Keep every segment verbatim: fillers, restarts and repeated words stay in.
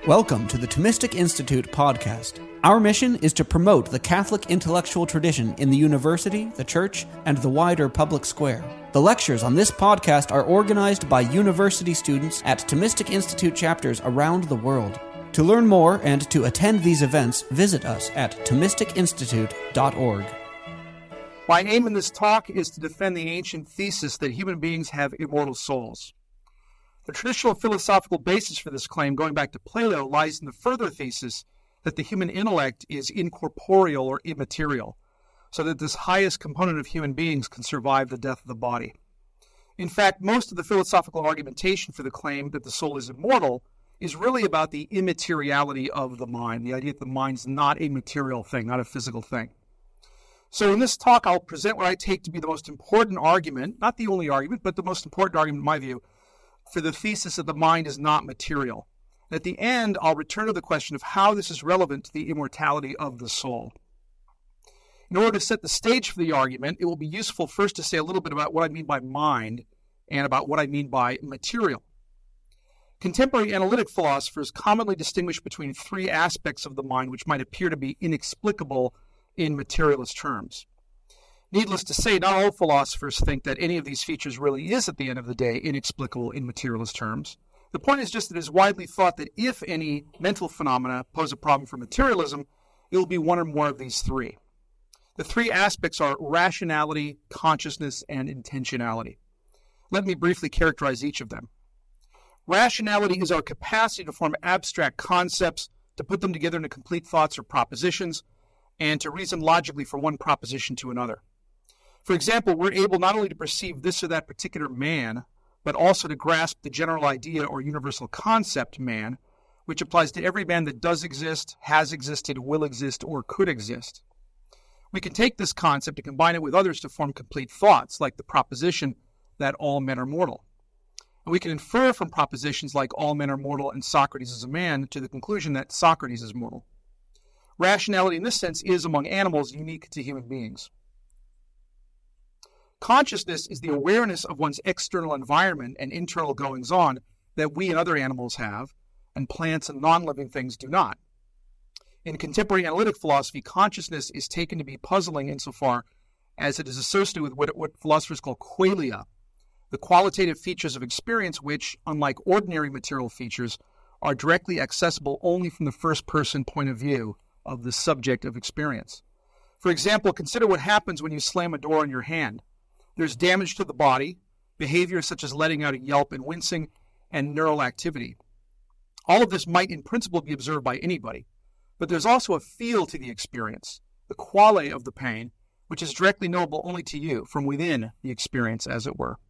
Welcome to the Thomistic Institute podcast. Our mission is to promote the Catholic intellectual tradition in the university, the church, and the wider public square. The lectures on this podcast are organized by university students at Thomistic Institute chapters around the world. To learn more and to attend these events, visit us at thomistic institute dot org. My aim in this talk is to defend the ancient thesis that human beings have immortal souls. The traditional philosophical basis for this claim, going back to Plato, lies in the further thesis that the human intellect is incorporeal or immaterial, so that this highest component of human beings can survive the death of the body. In fact, most of the philosophical argumentation for the claim that the soul is immortal is really about the immateriality of the mind, the idea that the mind's not a material thing, not a physical thing. So in this talk, I'll present what I take to be the most important argument, not the only argument, but the most important argument in my view, for the thesis that the mind is not material. And at the end, I'll return to the question of how this is relevant to the immortality of the soul. In order to set the stage for the argument, it will be useful first to say a little bit about what I mean by mind and about what I mean by material. Contemporary analytic philosophers commonly distinguish between three aspects of the mind which might appear to be inexplicable in materialist terms. Needless to say, not all philosophers think that any of these features really is, at the end of the day, inexplicable in materialist terms. The point is just that it is widely thought that if any mental phenomena pose a problem for materialism, it will be one or more of these three. The three aspects are rationality, consciousness, and intentionality. Let me briefly characterize each of them. Rationality is our capacity to form abstract concepts, to put them together into complete thoughts or propositions, and to reason logically from one proposition to another. For example, we're able not only to perceive this or that particular man, but also to grasp the general idea or universal concept man, which applies to every man that does exist, has existed, will exist, or could exist. We can take this concept and combine it with others to form complete thoughts, like the proposition that all men are mortal. And we can infer from propositions like all men are mortal and Socrates is a man to the conclusion that Socrates is mortal. Rationality in this sense is, among animals, unique to human beings. Consciousness is the awareness of one's external environment and internal goings-on that we and other animals have, and plants and non-living things do not. In contemporary analytic philosophy, consciousness is taken to be puzzling insofar as it is associated with what, what philosophers call qualia, the qualitative features of experience which, unlike ordinary material features, are directly accessible only from the first-person point of view of the subject of experience. For example, consider what happens when you slam a door on your hand. There's damage to the body, behavior such as letting out a yelp and wincing, and neural activity. All of this might in principle be observed by anybody, but there's also a feel to the experience, the quale of the pain, which is directly knowable only to you, from within the experience, as it were.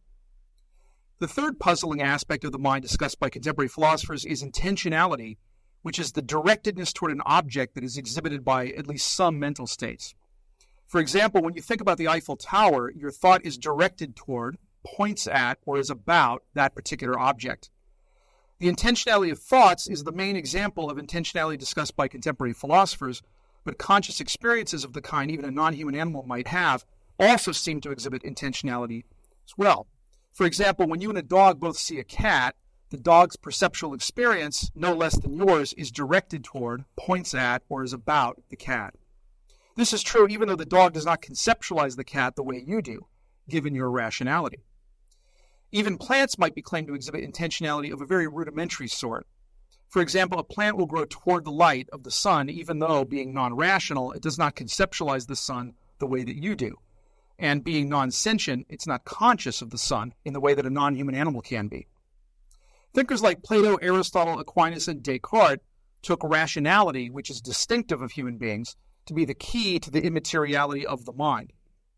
The third puzzling aspect of the mind discussed by contemporary philosophers is intentionality, which is the directedness toward an object that is exhibited by at least some mental states. For example, when you think about the Eiffel Tower, your thought is directed toward, points at, or is about that particular object. The intentionality of thoughts is the main example of intentionality discussed by contemporary philosophers, but conscious experiences of the kind even a non-human animal might have also seem to exhibit intentionality as well. For example, when you and a dog both see a cat, the dog's perceptual experience, no less than yours, is directed toward, points at, or is about the cat. This is true even though the dog does not conceptualize the cat the way you do, given your rationality. Even plants might be claimed to exhibit intentionality of a very rudimentary sort. For example, a plant will grow toward the light of the sun, even though, being non-rational, it does not conceptualize the sun the way that you do. And being non-sentient, it's not conscious of the sun in the way that a non-human animal can be. Thinkers like Plato, Aristotle, Aquinas, and Descartes took rationality, which is distinctive of human beings, to be the key to the immateriality of the mind.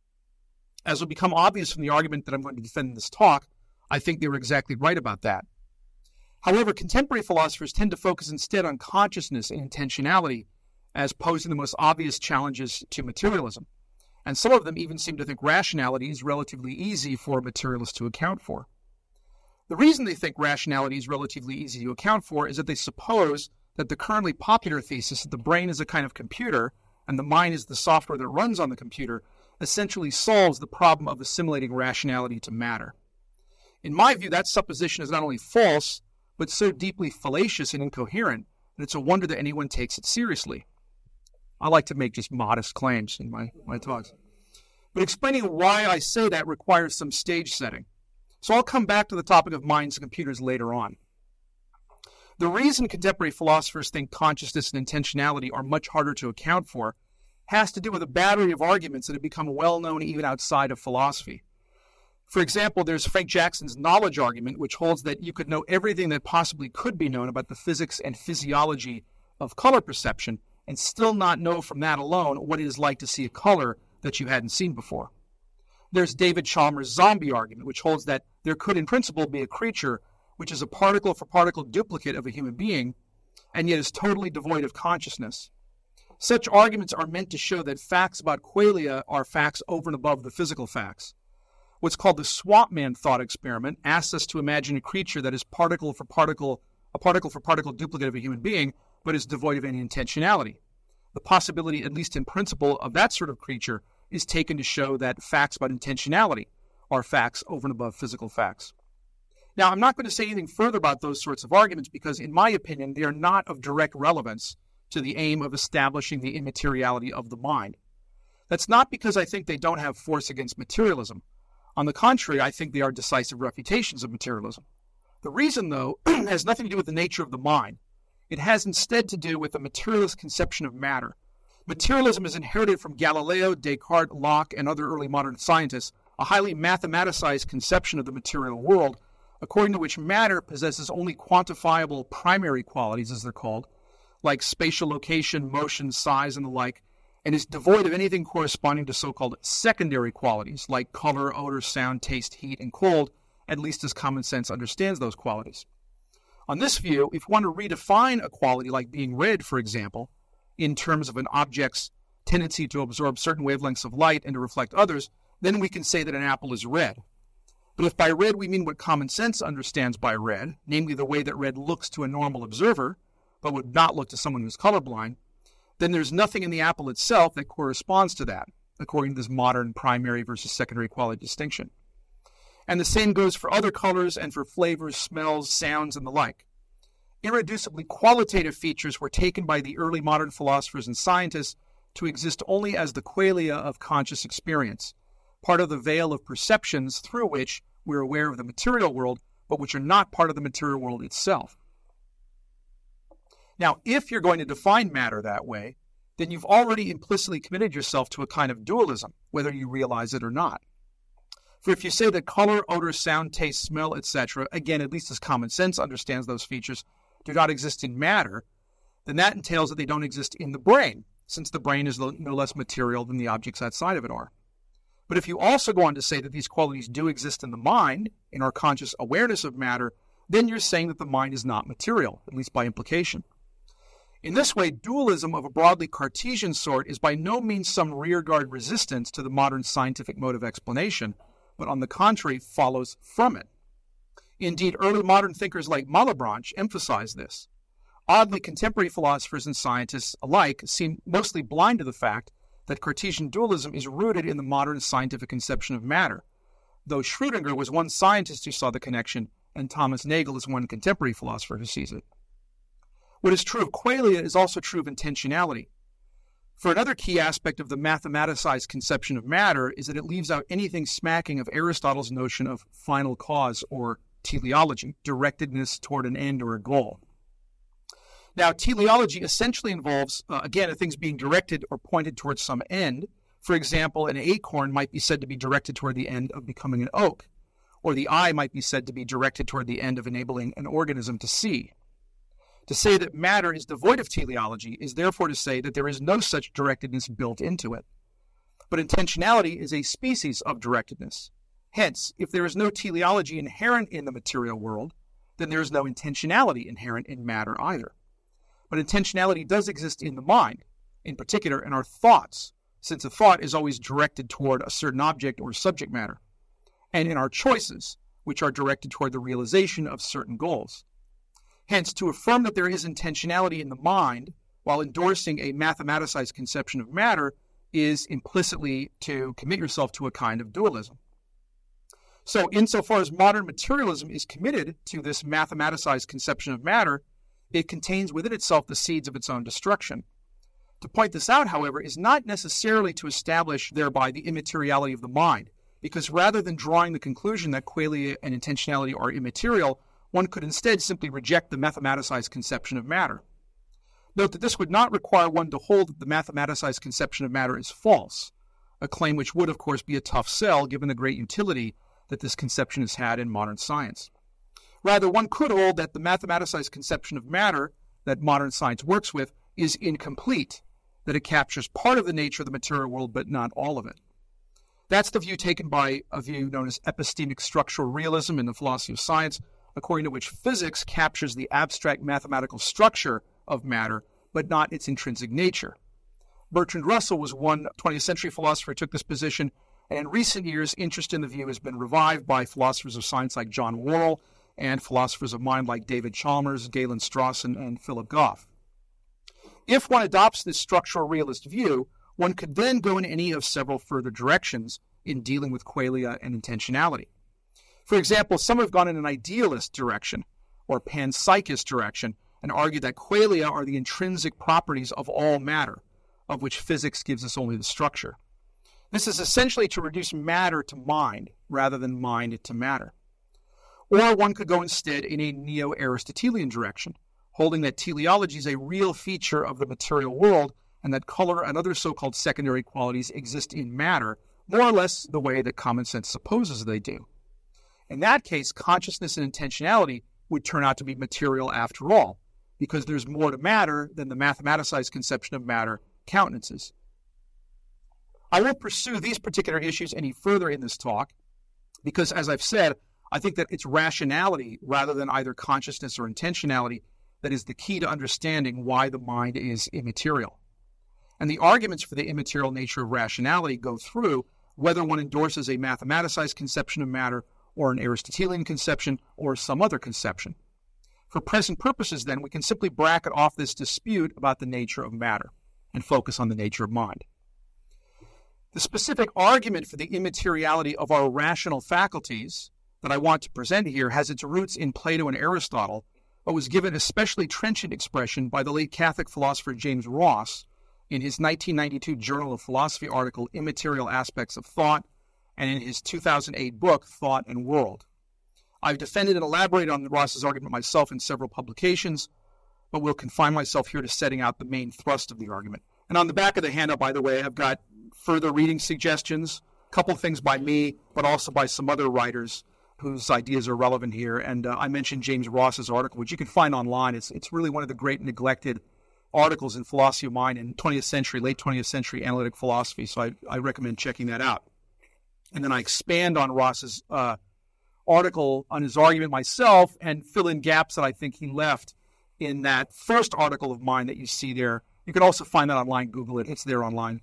As will become obvious from the argument that I'm going to defend in this talk, I think they were exactly right about that. However, contemporary philosophers tend to focus instead on consciousness and intentionality as posing the most obvious challenges to materialism. And some of them even seem to think rationality is relatively easy for materialists to account for. The reason they think rationality is relatively easy to account for is that they suppose that the currently popular thesis that the brain is a kind of computer and the mind is the software that runs on the computer essentially solves the problem of assimilating rationality to matter. In my view, that supposition is not only false, but so deeply fallacious and incoherent and it's a wonder that anyone takes it seriously. I like to make just modest claims in my, my talks. But explaining why I say that requires some stage setting. So I'll come back to the topic of minds and computers later on. The reason contemporary philosophers think consciousness and intentionality are much harder to account for has to do with a battery of arguments that have become well known even outside of philosophy. For example, there's Frank Jackson's knowledge argument, which holds that you could know everything that possibly could be known about the physics and physiology of color perception and still not know from that alone what it is like to see a color that you hadn't seen before. There's David Chalmers' zombie argument, which holds that there could in principle be a creature which is a particle-for-particle duplicate of a human being, and yet is totally devoid of consciousness. Such arguments are meant to show that facts about qualia are facts over and above the physical facts. What's called the Swapman thought experiment asks us to imagine a creature that is particle-for-particle, a particle-for-particle duplicate of a human being, but is devoid of any intentionality. The possibility, at least in principle, of that sort of creature is taken to show that facts about intentionality are facts over and above physical facts. Now, I'm not going to say anything further about those sorts of arguments because, in my opinion, they are not of direct relevance to the aim of establishing the immateriality of the mind. That's not because I think they don't have force against materialism. On the contrary, I think they are decisive refutations of materialism. The reason, though, has nothing to do with the nature of the mind. It has instead to do with a materialist conception of matter. Materialism is inherited from Galileo, Descartes, Locke, and other early modern scientists, a highly mathematicized conception of the material world, according to which matter possesses only quantifiable primary qualities, as they're called, like spatial location, motion, size, and the like, and is devoid of anything corresponding to so-called secondary qualities, like color, odor, sound, taste, heat, and cold, at least as common sense understands those qualities. On this view, if we want to redefine a quality like being red, for example, in terms of an object's tendency to absorb certain wavelengths of light and to reflect others, then we can say that an apple is red. But if by red we mean what common sense understands by red, namely the way that red looks to a normal observer, but would not look to someone who's colorblind, then there's nothing in the apple itself that corresponds to that, according to this modern primary versus secondary quality distinction. And the same goes for other colors and for flavors, smells, sounds, and the like. Irreducibly qualitative features were taken by the early modern philosophers and scientists to exist only as the qualia of conscious experience, part of the veil of perceptions through which we're aware of the material world, but which are not part of the material world itself. Now, if you're going to define matter that way, then you've already implicitly committed yourself to a kind of dualism, whether you realize it or not. For if you say that color, odor, sound, taste, smell, et cetera, again, at least as common sense understands those features, do not exist in matter, then that entails that they don't exist in the brain, since the brain is no less material than the objects outside of it are. But if you also go on to say that these qualities do exist in the mind, in our conscious awareness of matter, then you're saying that the mind is not material, at least by implication. In this way, dualism of a broadly Cartesian sort is by no means some rearguard resistance to the modern scientific mode of explanation, but on the contrary, follows from it. Indeed, early modern thinkers like Malebranche emphasize this. Oddly, contemporary philosophers and scientists alike seem mostly blind to the fact that Cartesian dualism is rooted in the modern scientific conception of matter, though Schrödinger was one scientist who saw the connection, and Thomas Nagel is one contemporary philosopher who sees it. What is true of qualia is also true of intentionality. For another key aspect of the mathematicized conception of matter is that it leaves out anything smacking of Aristotle's notion of final cause or teleology, directedness toward an end or a goal. Now, teleology essentially involves, uh, again, things being directed or pointed towards some end. For example, an acorn might be said to be directed toward the end of becoming an oak, or the eye might be said to be directed toward the end of enabling an organism to see. To say that matter is devoid of teleology is therefore to say that there is no such directedness built into it. But intentionality is a species of directedness. Hence, if there is no teleology inherent in the material world, then there is no intentionality inherent in matter either. But intentionality does exist in the mind, in particular in our thoughts, since a thought is always directed toward a certain object or subject matter, and in our choices, which are directed toward the realization of certain goals. Hence, to affirm that there is intentionality in the mind while endorsing a mathematicized conception of matter is implicitly to commit yourself to a kind of dualism. So, insofar as modern materialism is committed to this mathematicized conception of matter, it contains within itself the seeds of its own destruction. To point this out, however, is not necessarily to establish thereby the immateriality of the mind, because rather than drawing the conclusion that qualia and intentionality are immaterial, one could instead simply reject the mathematicized conception of matter. Note that this would not require one to hold that the mathematicized conception of matter is false, a claim which would, of course, be a tough sell given the great utility that this conception has had in modern science. Rather, one could hold that the mathematicized conception of matter that modern science works with is incomplete, that it captures part of the nature of the material world, but not all of it. That's the view taken by a view known as epistemic structural realism in the philosophy of science, according to which physics captures the abstract mathematical structure of matter, but not its intrinsic nature. Bertrand Russell was one twentieth century philosopher who took this position, and in recent years, interest in the view has been revived by philosophers of science like John Worrell and philosophers of mind like David Chalmers, Galen Strawson, and Philip Goff. If one adopts this structural realist view, one could then go in any of several further directions in dealing with qualia and intentionality. For example, some have gone in an idealist direction, or panpsychist direction, and argued that qualia are the intrinsic properties of all matter, of which physics gives us only the structure. This is essentially to reduce matter to mind, rather than mind to matter. Or one could go instead in a neo-Aristotelian direction, holding that teleology is a real feature of the material world and that color and other so-called secondary qualities exist in matter, more or less the way that common sense supposes they do. In that case, consciousness and intentionality would turn out to be material after all, because there's more to matter than the mathematicized conception of matter countenances. I won't pursue these particular issues any further in this talk, because as I've said, I think that it's rationality rather than either consciousness or intentionality that is the key to understanding why the mind is immaterial. And the arguments for the immaterial nature of rationality go through whether one endorses a mathematicized conception of matter or an Aristotelian conception or some other conception. For present purposes, then, we can simply bracket off this dispute about the nature of matter and focus on the nature of mind. The specific argument for the immateriality of our rational faculties that I want to present here has its roots in Plato and Aristotle, but was given especially trenchant expression by the late Catholic philosopher James Ross in his nineteen ninety-two Journal of Philosophy article, Immaterial Aspects of Thought, and in his two thousand eight book, Thought and World. I've defended and elaborated on Ross's argument myself in several publications, but will confine myself here to setting out the main thrust of the argument. And on the back of the handout, by the way, I've got further reading suggestions, a couple things by me, but also by some other writers whose ideas are relevant here. And uh, I mentioned James Ross's article, which you can find online. It's it's really one of the great neglected articles in philosophy of mind in twentieth century, late twentieth century analytic philosophy. So I, I recommend checking that out. And then I expand on Ross's uh, article on his argument myself and fill in gaps that I think he left in that first article of mine that you see there. You can also find that online. Google it. It's there online.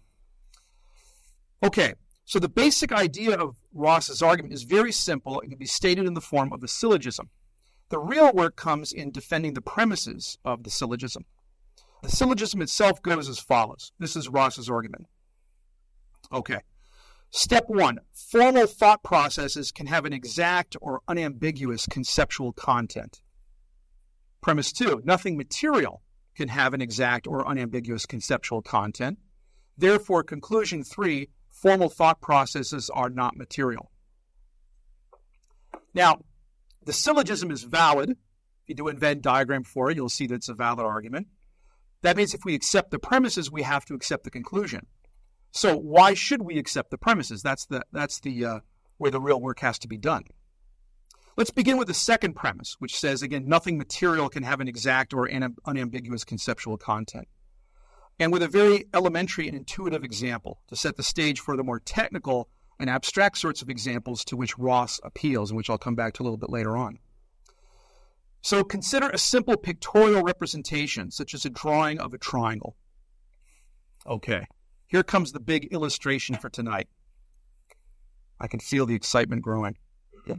Okay. So the basic idea of Ross's argument is very simple. It can be stated in the form of a syllogism. The real work comes in defending the premises of the syllogism. The syllogism itself goes as follows. This is Ross's argument. Okay. Step one, formal thought processes can have an exact or unambiguous conceptual content. Premise two, nothing material can have an exact or unambiguous conceptual content. Therefore, conclusion three, formal thought processes are not material. Now, the syllogism is valid. If you do a Venn diagram for it, you'll see that it's a valid argument. That means if we accept the premises, we have to accept the conclusion. So why should we accept the premises? That's the that's the uh, where the real work has to be done. Let's begin with the second premise, which says, again, nothing material can have an exact or an unambiguous conceptual content. And with a very elementary and intuitive example to set the stage for the more technical and abstract sorts of examples to which Ross appeals, and which I'll come back to a little bit later on. So consider a simple pictorial representation, such as a drawing of a triangle. Okay, here comes the big illustration for tonight. I can feel the excitement growing. Yeah.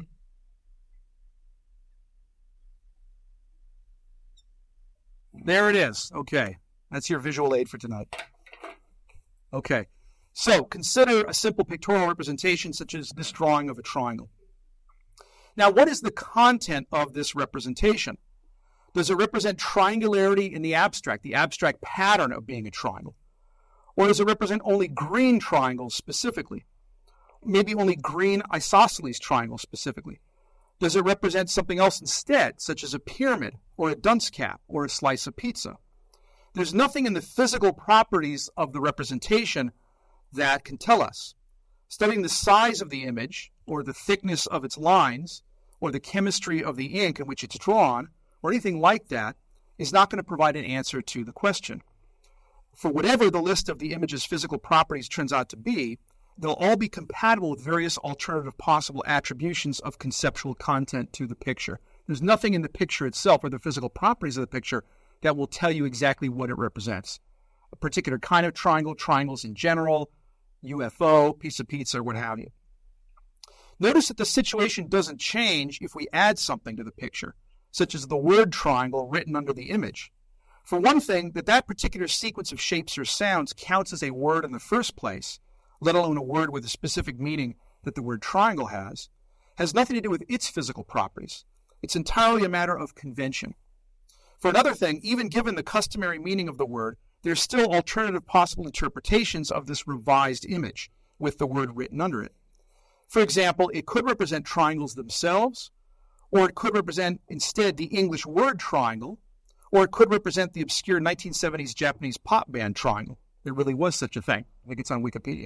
There it is. Okay, that's your visual aid for tonight. Okay, so consider a simple pictorial representation, such as this drawing of a triangle. Now, what is the content of this representation? Does it represent triangularity in the abstract, the abstract pattern of being a triangle? Or does it represent only green triangles specifically? Maybe only green isosceles triangles specifically? Does it represent something else instead, such as a pyramid or a dunce cap or a slice of pizza? There's nothing in the physical properties of the representation that can tell us. Studying the size of the image or the thickness of its lines or the chemistry of the ink in which it's drawn or anything like that is not going to provide an answer to the question. For whatever the list of the image's physical properties turns out to be, they'll all be compatible with various alternative possible attributions of conceptual content to the picture. There's nothing in the picture itself or the physical properties of the picture that will tell you exactly what it represents. A particular kind of triangle, triangles in general, U F O, piece of pizza, or what have you. Notice that the situation doesn't change if we add something to the picture, such as the word triangle written under the image. For one thing, that that particular sequence of shapes or sounds counts as a word in the first place, let alone a word with a specific meaning that the word triangle has, has nothing to do with its physical properties. It's entirely a matter of convention. For another thing, even given the customary meaning of the word, there's still alternative possible interpretations of this revised image with the word written under it. For example, it could represent triangles themselves, or it could represent instead the English word triangle, or it could represent the obscure nineteen seventies Japanese pop band triangle. There really was such a thing. I think it's on Wikipedia.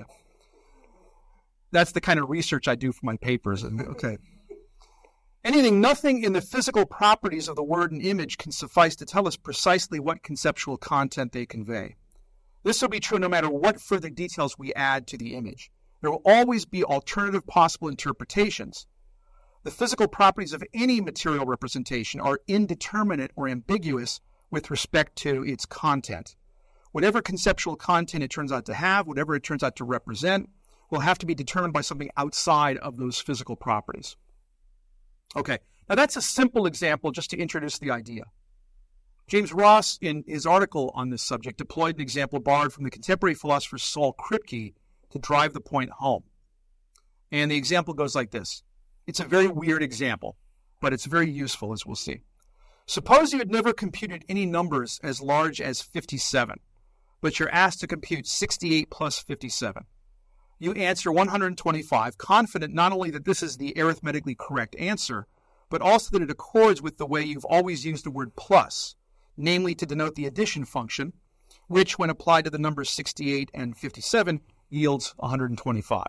That's the kind of research I do for my papers. Okay. Anything, nothing in the physical properties of the word and image can suffice to tell us precisely what conceptual content they convey. This will be true no matter what further details we add to the image. There will always be alternative possible interpretations. The physical properties of any material representation are indeterminate or ambiguous with respect to its content. Whatever conceptual content it turns out to have, whatever it turns out to represent, will have to be determined by something outside of those physical properties. Okay, now that's a simple example just to introduce the idea. James Ross, in his article on this subject, deployed an example borrowed from the contemporary philosopher Saul Kripke to drive the point home. And the example goes like this. It's a very weird example, but it's very useful, as we'll see. Suppose you had never computed any numbers as large as fifty-seven, but you're asked to compute sixty-eight plus fifty-seven. You answer one hundred twenty-five, confident not only that this is the arithmetically correct answer, but also that it accords with the way you've always used the word plus, namely to denote the addition function, which, when applied to the numbers sixty-eight and fifty-seven, yields one hundred twenty-five.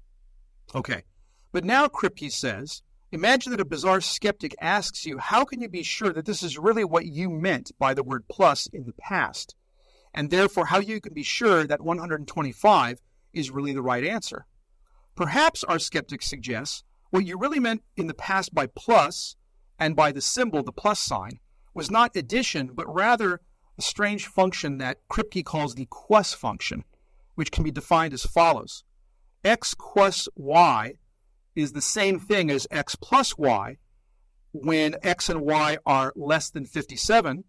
Okay, but now Kripke says, imagine that a bizarre skeptic asks you, how can you be sure that this is really what you meant by the word plus in the past? And therefore, how you can be sure that one hundred twenty-five is really the right answer. Perhaps, our skeptic suggests, what you really meant in the past by plus and by the symbol, the plus sign, was not addition, but rather a strange function that Kripke calls the quus function, which can be defined as follows. X quus y is the same thing as x plus y when x and y are less than fifty-seven,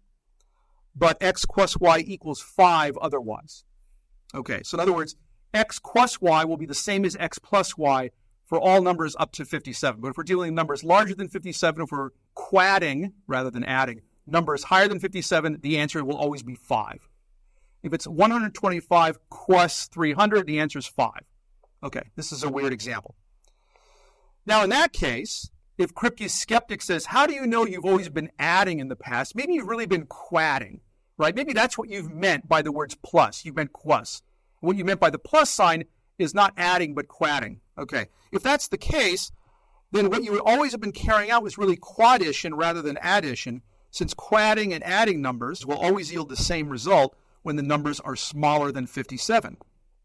but x quus y equals five otherwise. Okay, so in other words, x quus y will be the same as x plus y for all numbers up to fifty-seven. But if we're dealing with numbers larger than fifty-seven, if we're quadding rather than adding numbers higher than fifty-seven, the answer will always be five. If it's one hundred twenty-five quus three hundred, the answer is five. Okay, this is a weird example. Now, in that case, if Kripke's skeptic says, how do you know you've always been adding in the past? Maybe you've really been quadding, right? Maybe that's what you've meant by the words plus. You meant quus. What you meant by the plus sign is not adding, but quadding. Okay, if that's the case, then what you would always have been carrying out was really quaddition rather than addition, since quadding and adding numbers will always yield the same result when the numbers are smaller than fifty-seven.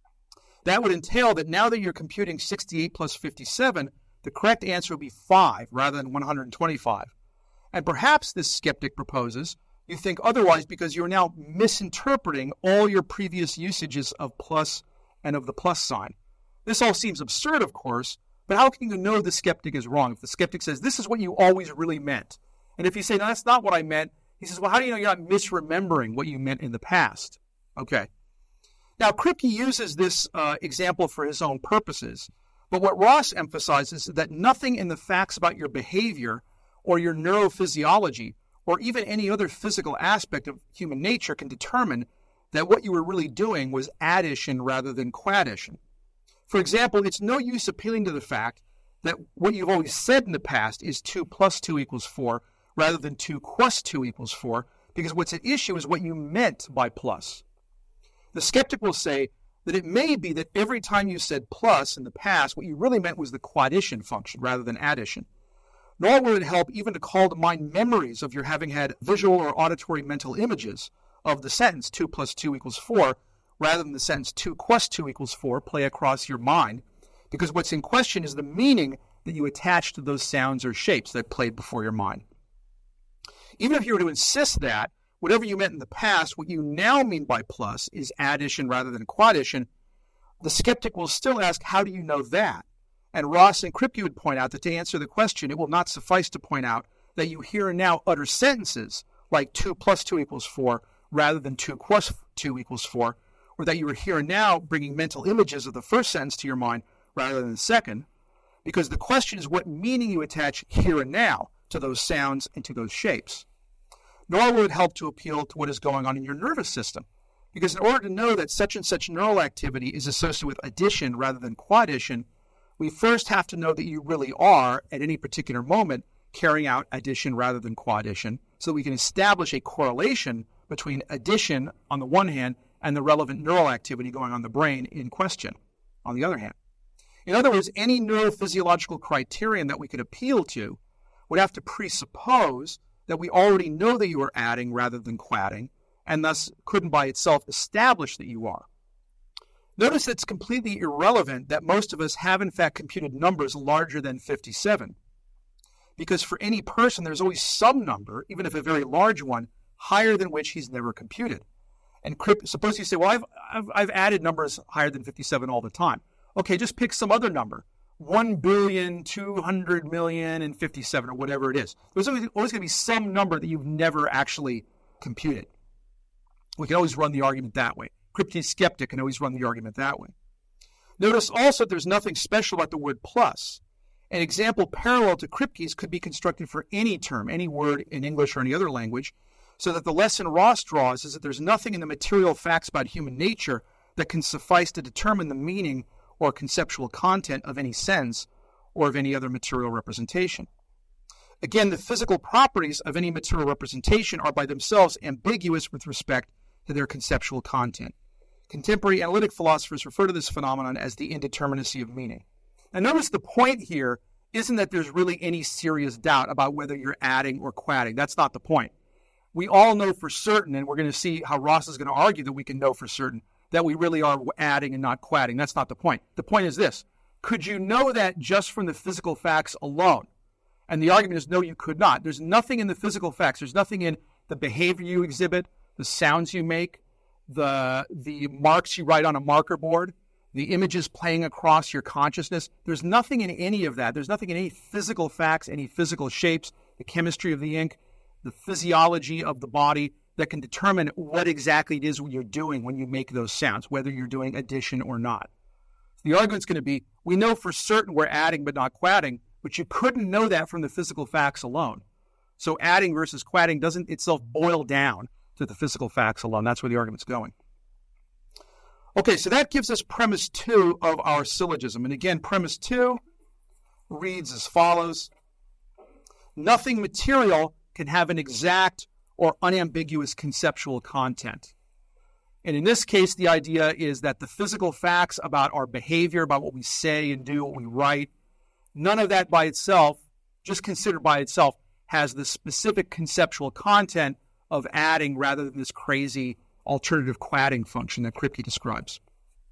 That would entail that now that you're computing sixty-eight plus fifty-seven, the correct answer would be five rather than one hundred twenty-five. And perhaps, this skeptic proposes, you think otherwise because you're now misinterpreting all your previous usages of plus and of the plus sign. This all seems absurd, of course, but how can you know the skeptic is wrong? If the skeptic says, this is what you always really meant, and if you say, no, that's not what I meant, he says, well, how do you know you're not misremembering what you meant in the past? Okay. Now, Kripke uses this uh, example for his own purposes, but what Ross emphasizes is that nothing in the facts about your behavior or your neurophysiology or even any other physical aspect of human nature can determine that what you were really doing was addition rather than quaddition. For example, it's no use appealing to the fact that what you've always said in the past is two plus two equals four rather than two plus two equals four, because what's at issue is what you meant by plus. The skeptic will say that it may be that every time you said plus in the past, what you really meant was the quaddition function rather than addition. Nor will it help even to call to mind memories of your having had visual or auditory mental images of the sentence two plus two equals four rather than the sentence two plus two equals four play across your mind, because what's in question is the meaning that you attach to those sounds or shapes that played before your mind. Even if you were to insist that whatever you meant in the past, what you now mean by plus is addition rather than quaddition, the skeptic will still ask, how do you know that? And Ross and Kripke would point out that to answer the question, it will not suffice to point out that you here and now utter sentences like two plus two equals four rather than two plus two equals four, or that you are here and now bringing mental images of the first sentence to your mind rather than the second, because the question is what meaning you attach here and now to those sounds and to those shapes. Nor will it help to appeal to what is going on in your nervous system, because in order to know that such and such neural activity is associated with addition rather than quaddition, we first have to know that you really are, at any particular moment, carrying out addition rather than quaddition, so that we can establish a correlation between addition on the one hand and the relevant neural activity going on in the brain in question on the other hand. In other words, any neurophysiological criterion that we could appeal to would have to presuppose that we already know that you are adding rather than quadding, and thus couldn't by itself establish that you are. Notice that it's completely irrelevant that most of us have in fact computed numbers larger than fifty-seven, because for any person there's always some number, even if a very large one, higher than which he's never computed. And suppose you say, well, I've, I've, I've added numbers higher than fifty-seven all the time. Okay, just pick some other number. one billion, two hundred million, and fifty-seven, or whatever it is. There's always, always going to be some number that you've never actually computed. We can always run the argument that way. Kripke's skeptic can always run the argument that way. Notice also that there's nothing special about the word plus. An example parallel to Kripke's could be constructed for any term, any word in English or any other language, so that the lesson Ross draws is that there's nothing in the material facts about human nature that can suffice to determine the meaning or conceptual content of any sense or of any other material representation. Again, the physical properties of any material representation are by themselves ambiguous with respect to their conceptual content. Contemporary analytic philosophers refer to this phenomenon as the indeterminacy of meaning. Now notice the point here isn't that there's really any serious doubt about whether you're adding or quadding. That's not the point. We all know for certain, and we're going to see how Ross is going to argue that we can know for certain, that we really are adding and not quadding. That's not the point. The point is this. Could you know that just from the physical facts alone? And the argument is no, you could not. There's nothing in the physical facts. There's nothing in the behavior you exhibit, the sounds you make, the, the marks you write on a marker board, the images playing across your consciousness. There's nothing in any of that. There's nothing in any physical facts, any physical shapes, the chemistry of the ink, the physiology of the body that can determine what exactly it is you're doing when you make those sounds, whether you're doing addition or not. The argument's going to be, we know for certain we're adding but not quadding, but you couldn't know that from the physical facts alone. So adding versus quadding doesn't itself boil down to the physical facts alone. That's where the argument's going. Okay, so that gives us premise two of our syllogism. And again, premise two reads as follows. Nothing material can have an exact or unambiguous conceptual content. And in this case, the idea is that the physical facts about our behavior, about what we say and do, what we write, none of that by itself, just considered by itself, has the specific conceptual content of adding rather than this crazy alternative quadding function that Kripke describes.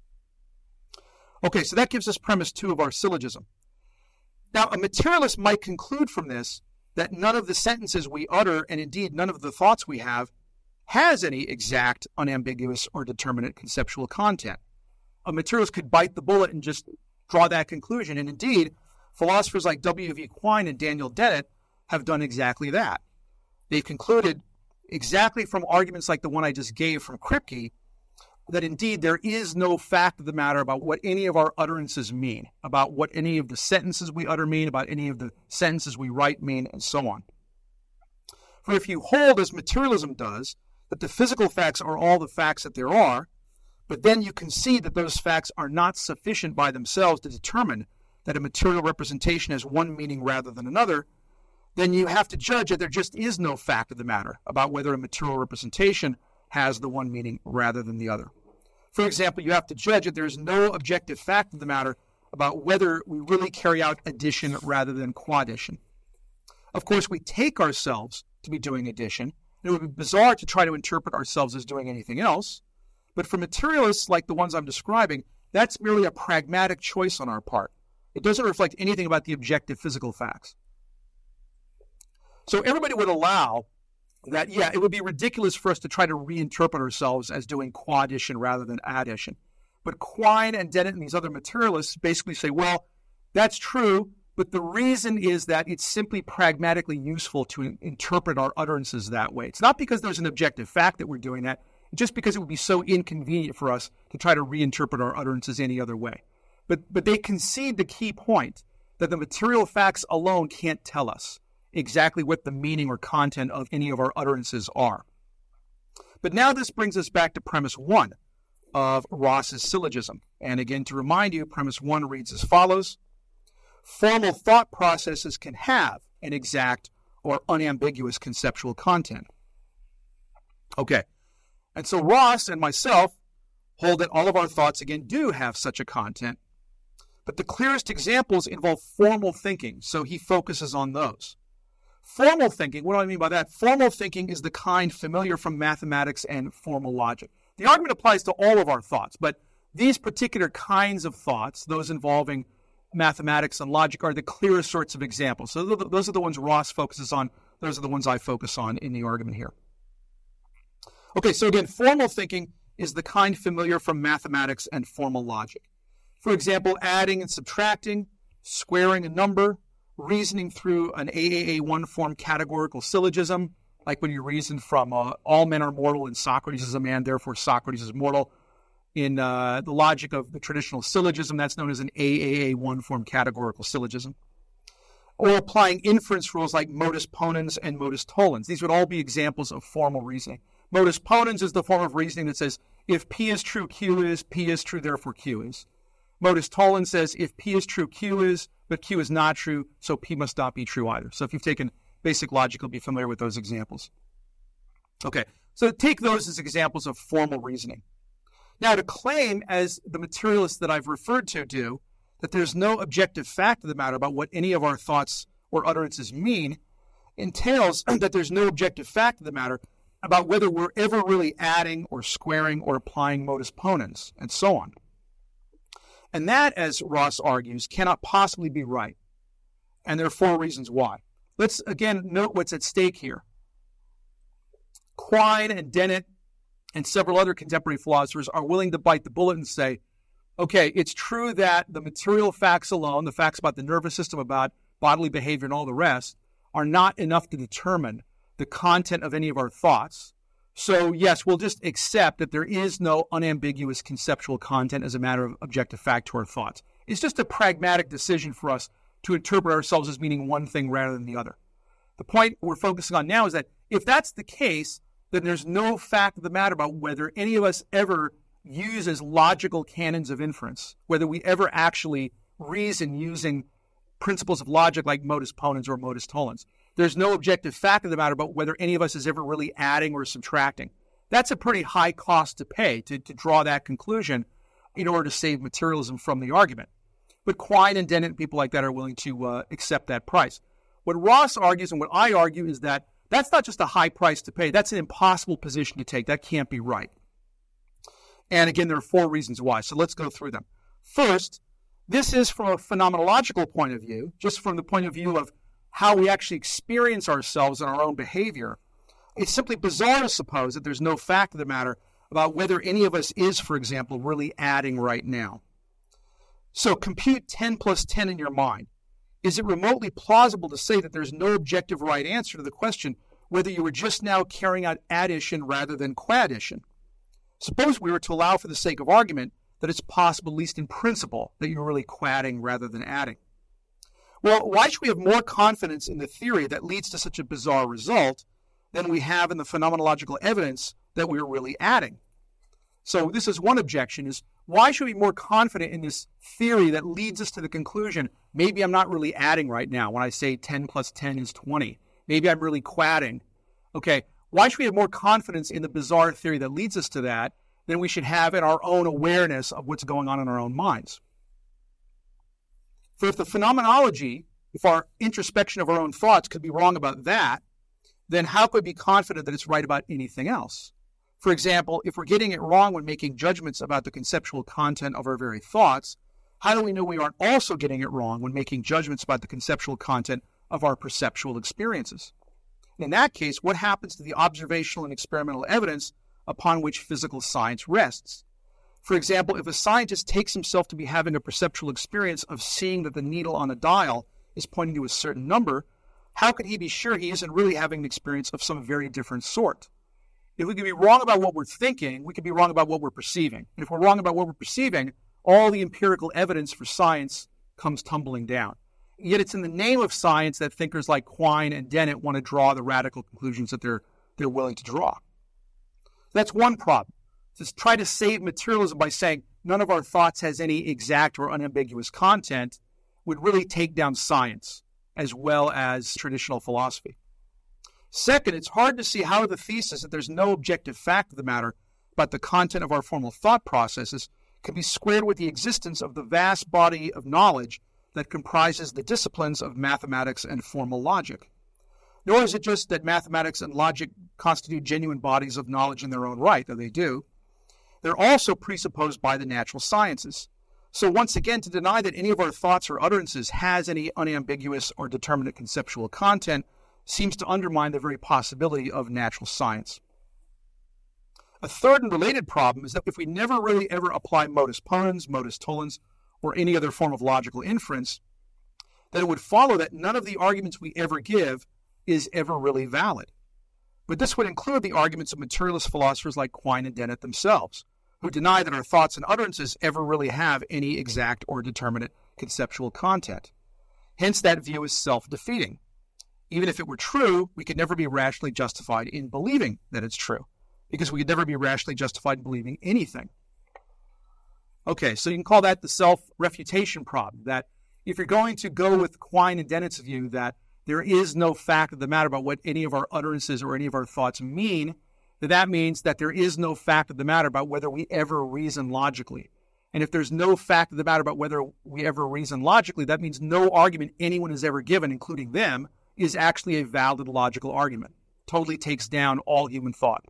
Okay, so that gives us premise two of our syllogism. Now, a materialist might conclude from this that none of the sentences we utter, and indeed none of the thoughts we have, has any exact, unambiguous, or determinate conceptual content. A materialist could bite the bullet and just draw that conclusion. And indeed, philosophers like W V Quine and Daniel Dennett have done exactly that. They've concluded exactly from arguments like the one I just gave from Kripke, that indeed there is no fact of the matter about what any of our utterances mean, about what any of the sentences we utter mean, about any of the sentences we write mean, and so on. For if you hold, as materialism does, that the physical facts are all the facts that there are, but then you concede that those facts are not sufficient by themselves to determine that a material representation has one meaning rather than another, then you have to judge that there just is no fact of the matter about whether a material representation has the one meaning rather than the other. For example, you have to judge that there is no objective fact of the matter about whether we really carry out addition rather than quaddition. Of course, we take ourselves to be doing addition, and it would be bizarre to try to interpret ourselves as doing anything else. But for materialists like the ones I'm describing, that's merely a pragmatic choice on our part. It doesn't reflect anything about the objective physical facts. So everybody would allow that, yeah, it would be ridiculous for us to try to reinterpret ourselves as doing quaddition rather than addition. But Quine and Dennett and these other materialists basically say, well, that's true, but the reason is that it's simply pragmatically useful to in- interpret our utterances that way. It's not because there's an objective fact that we're doing that, just because it would be so inconvenient for us to try to reinterpret our utterances any other way. But, but they concede the key point that the material facts alone can't tell us exactly what the meaning or content of any of our utterances are. But now this brings us back to premise one of Ross's syllogism. And again, to remind you, premise one reads as follows: formal thought processes can have an exact or unambiguous conceptual content. Okay, and so Ross and myself hold that all of our thoughts, again, do have such a content, but the clearest examples involve formal thinking, so he focuses on those. Formal thinking, what do I mean by that? Formal thinking is the kind familiar from mathematics and formal logic. The argument applies to all of our thoughts, but these particular kinds of thoughts, those involving mathematics and logic, are the clearest sorts of examples. So those are the ones Ross focuses on. Those are the ones I focus on in the argument here. Okay, so again, formal thinking is the kind familiar from mathematics and formal logic. For example, adding and subtracting, squaring a number, reasoning through an A A A one form categorical syllogism, like when you reason from uh, all men are mortal and Socrates is a man, therefore Socrates is mortal. In uh, the logic of the traditional syllogism, that's known as an A A A one form categorical syllogism. Or applying inference rules like modus ponens and modus tollens. These would all be examples of formal reasoning. Modus ponens is the form of reasoning that says, if P is true, Q is, P is true, therefore Q is. Modus tollens says, if P is true, Q is, but Q is not true, so P must not be true either. So if you've taken basic logic, you'll be familiar with those examples. Okay, so take those as examples of formal reasoning. Now, to claim, as the materialists that I've referred to do, that there's no objective fact of the matter about what any of our thoughts or utterances mean, entails that there's no objective fact of the matter about whether we're ever really adding or squaring or applying modus ponens, and so on. And that, as Ross argues, cannot possibly be right. And there are four reasons why. Let's, again, note what's at stake here. Quine and Dennett and several other contemporary philosophers are willing to bite the bullet and say, okay, it's true that the material facts alone, the facts about the nervous system, about bodily behavior and all the rest, are not enough to determine the content of any of our thoughts. So yes, we'll just accept that there is no unambiguous conceptual content as a matter of objective fact to our thoughts. It's just a pragmatic decision for us to interpret ourselves as meaning one thing rather than the other. The point we're focusing on now is that if that's the case, then there's no fact of the matter about whether any of us ever use as logical canons of inference, whether we ever actually reason using principles of logic like modus ponens or modus tollens. There's no objective fact of the matter about whether any of us is ever really adding or subtracting. That's a pretty high cost to pay to, to draw that conclusion in order to save materialism from the argument. But Quine and Dennett and people like that are willing to uh, accept that price. What Ross argues and what I argue is that that's not just a high price to pay. That's an impossible position to take. That can't be right. And again, there are four reasons why. So let's go through them. First, this is from a phenomenological point of view, just from the point of view of how we actually experience ourselves and our own behavior. It's simply bizarre to suppose that there's no fact of the matter about whether any of us is, for example, really adding right now. So compute ten plus ten in your mind. Is it remotely plausible to say that there's no objective right answer to the question whether you were just now carrying out addition rather than quaddition? Suppose we were to allow for the sake of argument that it's possible, at least in principle, that you're really quadding rather than adding. Well, why should we have more confidence in the theory that leads to such a bizarre result than we have in the phenomenological evidence that we're really adding. So this is one objection, is why should we be more confident in this theory that leads us to the conclusion, maybe I'm not really adding right now when I say ten plus ten is twenty. Maybe I'm really quadding. Okay, why should we have more confidence in the bizarre theory that leads us to that than we should have in our own awareness of what's going on in our own minds? For if the phenomenology, if our introspection of our own thoughts could be wrong about that, then how could we be confident that it's right about anything else? For example, if we're getting it wrong when making judgments about the conceptual content of our very thoughts, how do we know we aren't also getting it wrong when making judgments about the conceptual content of our perceptual experiences? In that case, what happens to the observational and experimental evidence upon which physical science rests? For example, if a scientist takes himself to be having a perceptual experience of seeing that the needle on a dial is pointing to a certain number, how could he be sure he isn't really having an experience of some very different sort? If we can be wrong about what we're thinking, we can be wrong about what we're perceiving. And if we're wrong about what we're perceiving, all the empirical evidence for science comes tumbling down. Yet it's in the name of science that thinkers like Quine and Dennett want to draw the radical conclusions that they're, they're willing to draw. That's one problem. To try to save materialism by saying none of our thoughts has any exact or unambiguous content would really take down science as well as traditional philosophy. Second, it's hard to see how the thesis that there's no objective fact of the matter about the content of our formal thought processes can be squared with the existence of the vast body of knowledge that comprises the disciplines of mathematics and formal logic. Nor is it just that mathematics and logic constitute genuine bodies of knowledge in their own right, though they do. They're also presupposed by the natural sciences. So once again, to deny that any of our thoughts or utterances has any unambiguous or determinate conceptual content seems to undermine the very possibility of natural science. A third and related problem is that if we never really ever apply modus ponens, modus tollens, or any other form of logical inference, then it would follow that none of the arguments we ever give is ever really valid. But this would include the arguments of materialist philosophers like Quine and Dennett themselves, who deny that our thoughts and utterances ever really have any exact or determinate conceptual content. Hence, that view is self-defeating. Even if it were true, we could never be rationally justified in believing that it's true, because we could never be rationally justified in believing anything. Okay, so you can call that the self-refutation problem, that if you're going to go with Quine and Dennett's view that there is no fact of the matter about what any of our utterances or any of our thoughts mean, that that means that there is no fact of the matter about whether we ever reason logically. And if there's no fact of the matter about whether we ever reason logically, that means no argument anyone has ever given, including them, is actually a valid logical argument. Totally takes down all human thought.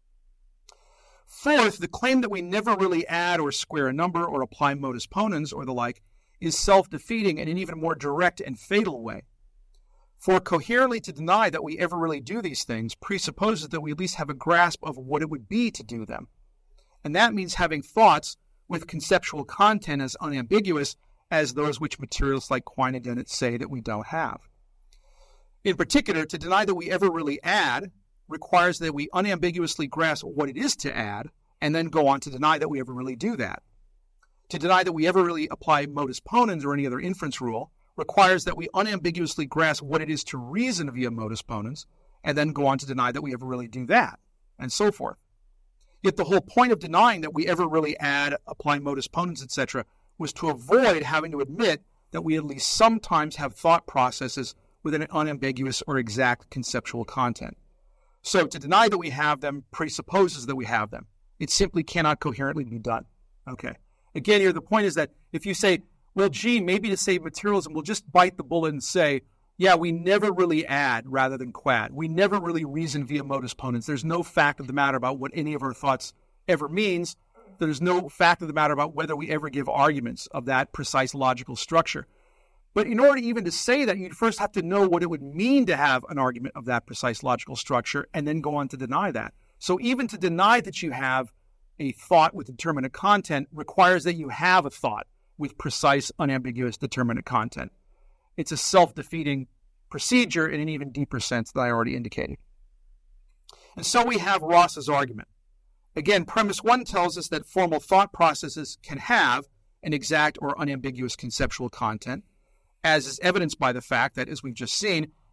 Fourth, the claim that we never really add or square a number or apply modus ponens or the like is self-defeating in an even more direct and fatal way. For coherently to deny that we ever really do these things presupposes that we at least have a grasp of what it would be to do them. And that means having thoughts with conceptual content as unambiguous as those which materialists like Quine and Dennett say that we don't have. In particular, to deny that we ever really add requires that we unambiguously grasp what it is to add and then go on to deny that we ever really do that. To deny that we ever really apply modus ponens or any other inference rule requires that we unambiguously grasp what it is to reason via modus ponens and then go on to deny that we ever really do that, and so forth. Yet the whole point of denying that we ever really add, apply modus ponens, et cetera, was to avoid having to admit that we at least sometimes have thought processes with an unambiguous or exact conceptual content. So to deny that we have them presupposes that we have them. It simply cannot coherently be done. Okay. Again, here the point is that if you say, well, gee, maybe to save materialism, we'll just bite the bullet and say, yeah, we never really add rather than quad. We never really reason via modus ponens. There's no fact of the matter about what any of our thoughts ever means. There's no fact of the matter about whether we ever give arguments of that precise logical structure. But in order even to say that, you'd first have to know what it would mean to have an argument of that precise logical structure and then go on to deny that. So even to deny that you have a thought with determinate content requires that you have a thought with precise, unambiguous, determinate content. It's a self-defeating procedure in an even deeper sense that I already indicated. And so we have Ross's argument. Again, premise one tells us that formal thought processes can have an exact or unambiguous conceptual content, as is evidenced by the fact that, as we've just seen,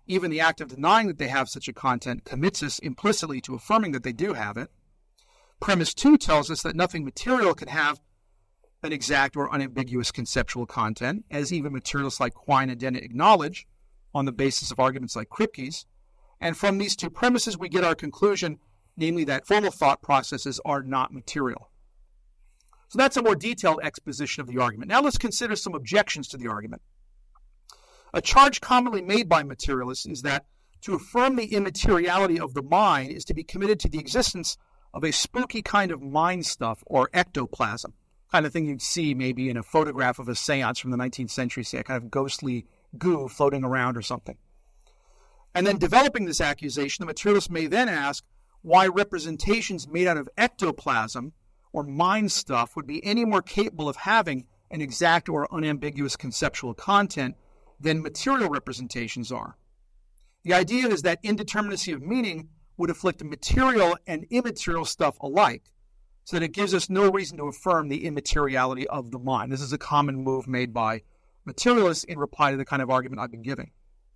Even the act of denying that they have such a content commits us implicitly to affirming that they do have it. Premise two tells us that nothing material can have an exact or unambiguous conceptual content, as even materialists like Quine and Dennett acknowledge on the basis of arguments like Kripke's. And from these two premises, we get our conclusion, namely that formal thought processes are not material. So that's a more detailed exposition of the argument. Now let's consider some objections to the argument. A charge commonly made by materialists is that to affirm the immateriality of the mind is to be committed to the existence of a spooky kind of mind stuff or ectoplasm, kind of thing you'd see maybe in a photograph of a seance from the nineteenth century, say a kind of ghostly goo floating around or something. And then developing this accusation, the materialist may then ask why representations made out of ectoplasm or mind stuff would be any more capable of having an exact or unambiguous conceptual content than material representations are. The idea is that indeterminacy of meaning would afflict material and immaterial stuff alike, so that it gives us no reason to affirm the immateriality of the mind. This is a common move made by materialists in reply to the kind of argument I've been giving.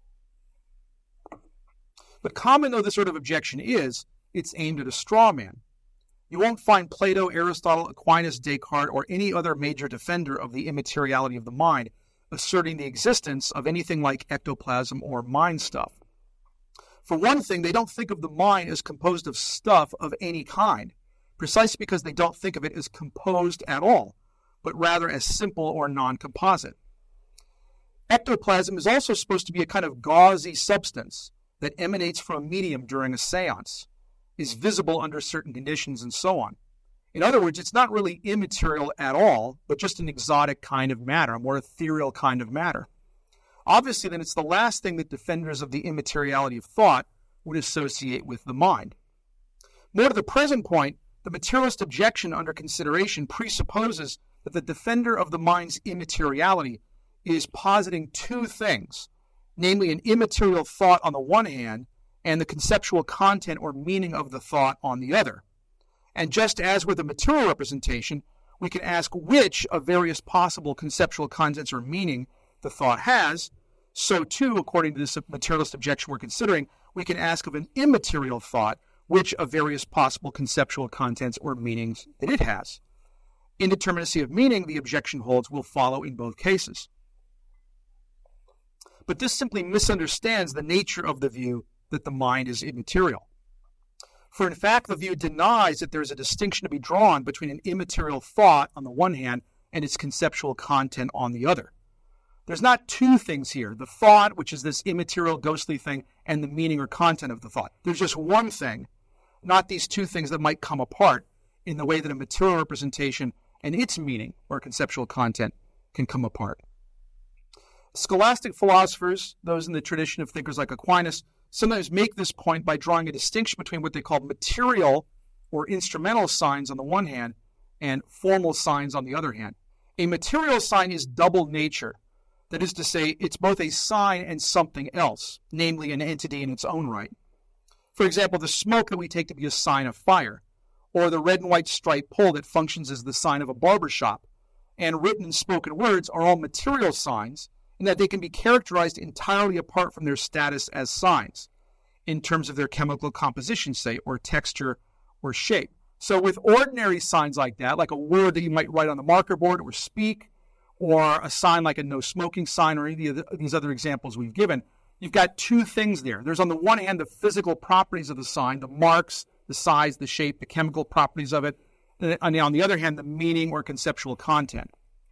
But common though this sort of objection is, it's aimed at a straw man. You won't find Plato, Aristotle, Aquinas, Descartes, or any other major defender of the immateriality of the mind asserting the existence of anything like ectoplasm or mind stuff. For one thing, they don't think of the mind as composed of stuff of any kind, precisely because they don't think of it as composed at all, but rather as simple or non-composite. Ectoplasm is also supposed to be a kind of gauzy substance that emanates from a medium during a seance, is visible under certain conditions, and so on. In other words, it's not really immaterial at all, but just an exotic kind of matter, a more ethereal kind of matter. Obviously, then, it's the last thing that defenders of the immateriality of thought would associate with the mind. More to the present point, the materialist objection under consideration presupposes that the defender of the mind's immateriality is positing two things, namely an immaterial thought on the one hand and the conceptual content or meaning of the thought on the other. And just as with a material representation, we can ask which of various possible conceptual contents or meaning the thought has, so too, according to this materialist objection we're considering, we can ask of an immaterial thought which of various possible conceptual contents or meanings that it has. Indeterminacy of meaning, the objection holds, will follow in both cases. But this simply misunderstands the nature of the view that the mind is immaterial. For in fact, the view denies that there is a distinction to be drawn between an immaterial thought on the one hand and its conceptual content on the other. There's not two things here, the thought, which is this immaterial, ghostly thing, and the meaning or content of the thought. There's just one thing, not these two things that might come apart in the way that a material representation and its meaning or conceptual content can come apart. Scholastic philosophers, those in the tradition of thinkers like Aquinas, sometimes make this point by drawing a distinction between what they call material or instrumental signs on the one hand and formal signs on the other hand. A material sign is double nature. That is to say, it's both a sign and something else, namely an entity in its own right. For example, the smoke that we take to be a sign of fire, or the red and white striped pole that functions as the sign of a barber shop, and written and spoken words are all material signs, in that they can be characterized entirely apart from their status as signs, in terms of their chemical composition, say, or texture or shape. So with ordinary signs like that, like a word that you might write on the marker board or speak, or a sign like a no smoking sign or any of the, these other examples we've given, you've got two things there. There's on the one hand the physical properties of the sign, the marks, the size, the shape, the chemical properties of it, and on the other hand, the meaning or conceptual content.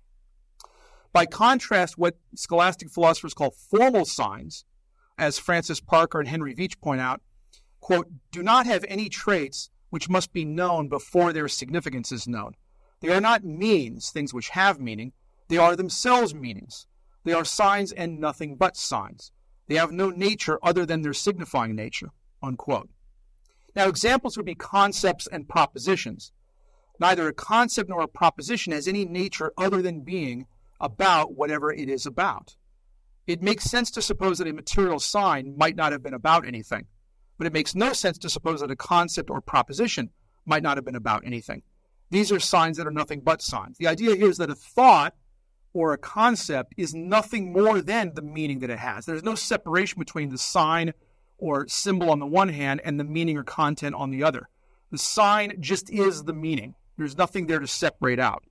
By contrast, what scholastic philosophers call formal signs, as Francis Parker and Henry Veach point out, quote, do not have any traits which must be known before their significance is known. They are not means, things which have meaning. They are themselves meanings. They are signs and nothing but signs. They have no nature other than their signifying nature, unquote. Now, examples would be concepts and propositions. Neither a concept nor a proposition has any nature other than being about whatever it is about. It makes sense to suppose that a material sign might not have been about anything, but it makes no sense to suppose that a concept or proposition might not have been about anything. These are signs that are nothing but signs. The idea here is that a thought or a concept is nothing more than the meaning that it has. There's no separation between the sign or symbol on the one hand and the meaning or content on the other. The sign just is the meaning. There's nothing there to separate out.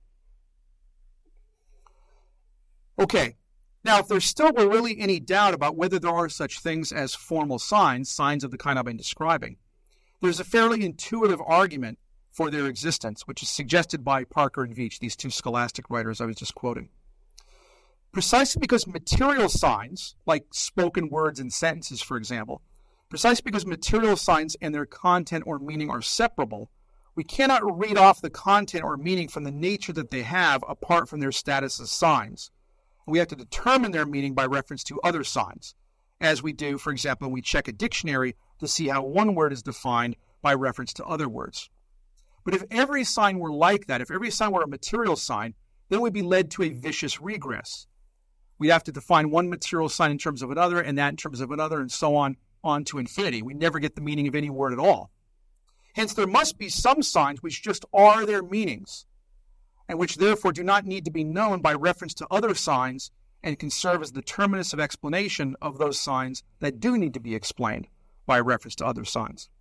Okay, now if there still were really any doubt about whether there are such things as formal signs, signs of the kind I've been describing, there's a fairly intuitive argument for their existence, which is suggested by Parker and Veitch, these two scholastic writers I was just quoting. Precisely because material signs, like spoken words and sentences, for example, precisely because material signs and their content or meaning are separable, we cannot read off the content or meaning from the nature that they have apart from their status as signs. We have to determine their meaning by reference to other signs, as we do, for example, when we check a dictionary to see how one word is defined by reference to other words. But if every sign were like that, if every sign were a material sign, then we'd be led to a vicious regress. We'd have to define one material sign in terms of another, and that in terms of another, and so on, on to infinity. We never get the meaning of any word at all. Hence, there must be some signs which just are their meanings, and which therefore do not need to be known by reference to other signs and can serve as the terminus of explanation of those signs that do need to be explained by reference to other signs.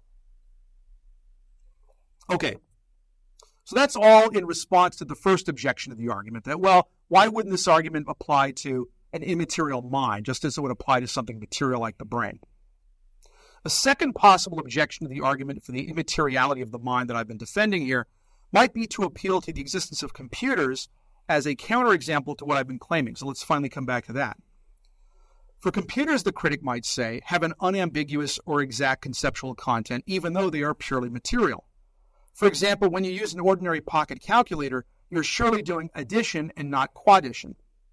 Okay, so that's all in response to the first objection of the argument, that, well, why wouldn't this argument apply to an immaterial mind, just as it would apply to something material like the brain? A second possible objection to the argument for the immateriality of the mind that I've been defending here might be to appeal to the existence of computers as a counterexample to what I've been claiming. So let's finally come back to that. For computers, the critic might say, have an unambiguous or exact conceptual content, even though they are purely material. For example, when you use an ordinary pocket calculator, you're surely doing addition and not quaddition.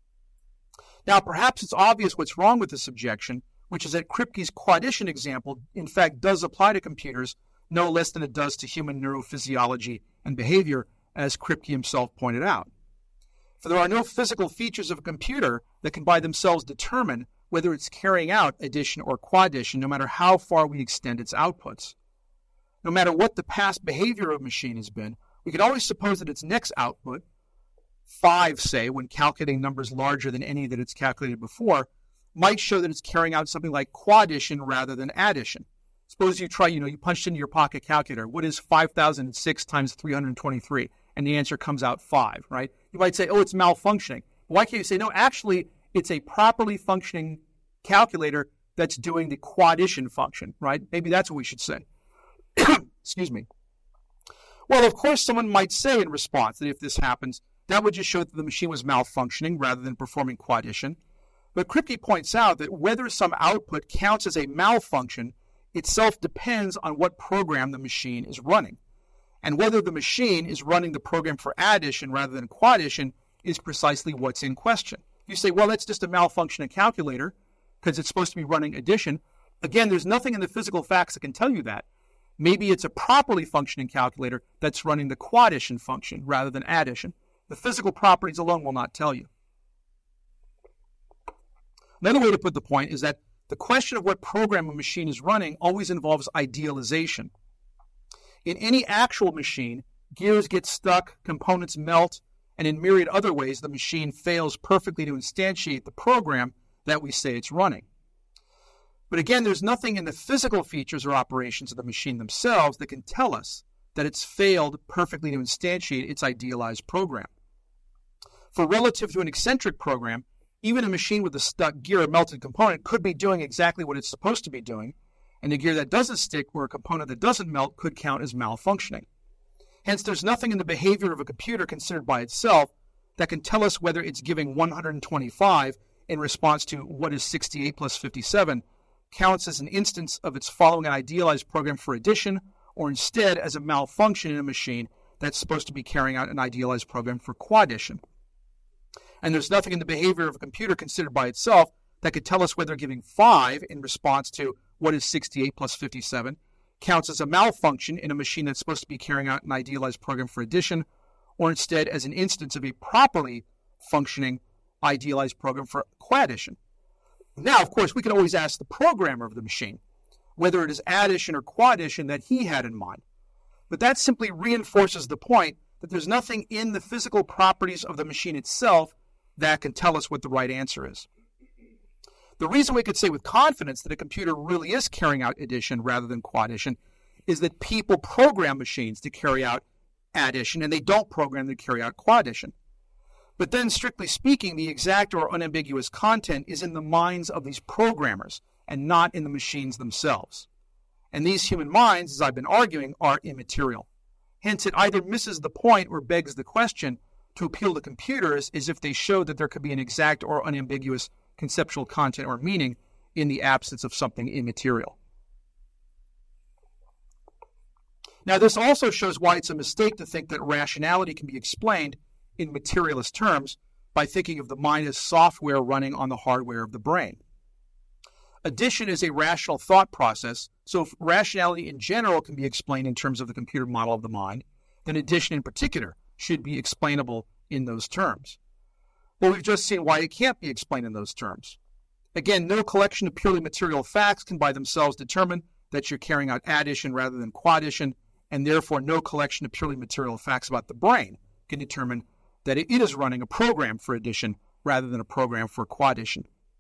Now, perhaps it's obvious what's wrong with this objection, which is that Kripke's quaddition example, in fact, does apply to computers no less than it does to human neurophysiology and behavior, as Kripke himself pointed out. For there are no physical features of a computer that can by themselves determine whether it's carrying out addition or quaddition, no matter how far we extend its outputs. No matter what the past behavior of a machine has been, we can always suppose that its next output, five, say, when calculating numbers larger than any that it's calculated before, might show that it's carrying out something like quaddition rather than addition. Suppose you try, you know, you punched into your pocket calculator, what is five thousand six times three hundred twenty-three? And the answer comes out five, right? You might say, oh, it's malfunctioning. Why can't you say, no, actually, it's a properly functioning calculator that's doing the quaddition function, right? Maybe that's what we should say. Excuse me. Well, of course, someone might say in response that if this happens, that would just show that the machine was malfunctioning rather than performing quaddition. But Kripke points out that whether some output counts as a malfunction itself depends on what program the machine is running. And whether the machine is running the program for addition rather than quaddition is precisely what's in question. You say, well, that's just a malfunctioning calculator because it's supposed to be running addition. Again, there's nothing in the physical facts that can tell you that. Maybe it's a properly functioning calculator that's running the quaddition function rather than addition. The physical properties alone will not tell you. Another way to put the point is that the question of what program a machine is running always involves idealization. In any actual machine, gears get stuck, components melt, and in myriad other ways, the machine fails perfectly to instantiate the program that we say it's running. But again, there's nothing in the physical features or operations of the machine themselves that can tell us that it's failed perfectly to instantiate its idealized program. For relative to an eccentric program, even a machine with a stuck gear or melted component could be doing exactly what it's supposed to be doing, and a gear that doesn't stick or a component that doesn't melt could count as malfunctioning. Hence, there's nothing in the behavior of a computer considered by itself that can tell us whether it's giving one hundred twenty-five in response to what is sixty-eight plus fifty-seven counts as an instance of its following an idealized program for addition, or instead as a malfunction in a machine that's supposed to be carrying out an idealized program for quaddition. And there's nothing in the behavior of a computer considered by itself that could tell us whether giving five in response to what is sixty-eight plus fifty-seven counts as a malfunction in a machine that's supposed to be carrying out an idealized program for addition, or instead as an instance of a properly functioning idealized program for quaddition. Now, of course, we can always ask the programmer of the machine whether it is addition or quaddition that he had in mind. But that simply reinforces the point that there's nothing in the physical properties of the machine itself that can tell us what the right answer is. The reason we could say with confidence that a computer really is carrying out addition rather than quaddition is that people program machines to carry out addition, and they don't program to carry out quaddition. But then, strictly speaking, the exact or unambiguous content is in the minds of these programmers and not in the machines themselves. And these human minds, as I've been arguing, are immaterial. Hence, it either misses the point or begs the question to appeal to computers as if they showed that there could be an exact or unambiguous conceptual content or meaning in the absence of something immaterial. Now, this also shows why it's a mistake to think that rationality can be explained in materialist terms by thinking of the mind as software running on the hardware of the brain. Addition is a rational thought process, so if rationality in general can be explained in terms of the computer model of the mind, then addition in particular should be explainable in those terms. But we've just seen why it can't be explained in those terms. Again, no collection of purely material facts can by themselves determine that you're carrying out addition rather than quaddition, and therefore no collection of purely material facts about the brain can determine that it is running a program for addition rather than a program for quaddition.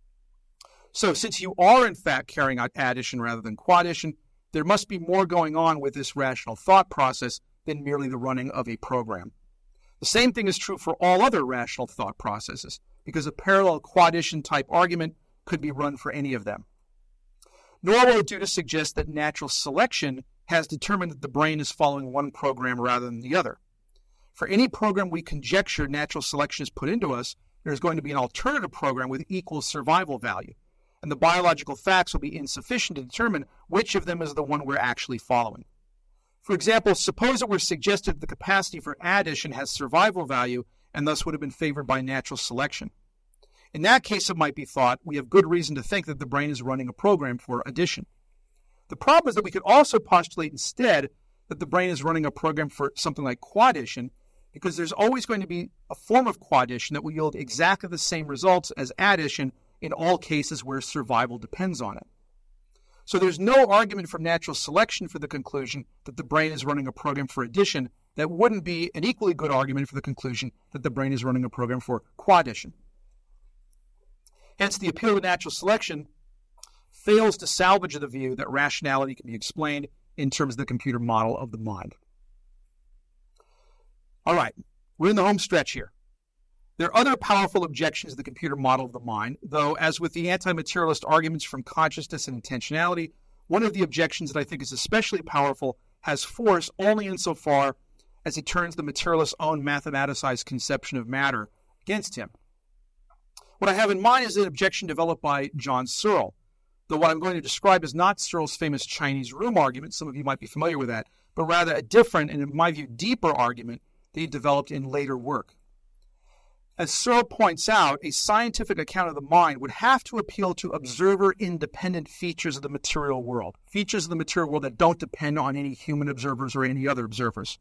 So since you are in fact carrying out addition rather than quaddition, there must be more going on with this rational thought process than merely the running of a program. The same thing is true for all other rational thought processes, because a parallel quaddition type argument could be run for any of them. Nor will it do to suggest that natural selection has determined that the brain is following one program rather than the other. For any program we conjecture natural selection is put into us, there's going to be an alternative program with equal survival value, and the biological facts will be insufficient to determine which of them is the one we're actually following. For example, suppose it were suggested that the capacity for addition has survival value and thus would have been favored by natural selection. In that case, it might be thought we have good reason to think that the brain is running a program for addition. The problem is that we could also postulate instead that the brain is running a program for something like quaddition, because there's always going to be a form of quaddition that will yield exactly the same results as addition in all cases where survival depends on it. So there's no argument from natural selection for the conclusion that the brain is running a program for addition that wouldn't be an equally good argument for the conclusion that the brain is running a program for quaddition. Hence, the appeal to natural selection fails to salvage the view that rationality can be explained in terms of the computer model of the mind. All right, we're in the home stretch here. There are other powerful objections to the computer model of the mind, though, as with the anti-materialist arguments from consciousness and intentionality, one of the objections that I think is especially powerful has force only insofar as it turns the materialist's own mathematicized conception of matter against him. What I have in mind is an objection developed by John Searle, though what I'm going to describe is not Searle's famous Chinese room argument, some of you might be familiar with that, but rather a different and, in my view, deeper argument that he developed in later work. As Searle points out, a scientific account of the mind would have to appeal to observer-independent features of the material world, features of the material world that don't depend on any human observers or any other observers.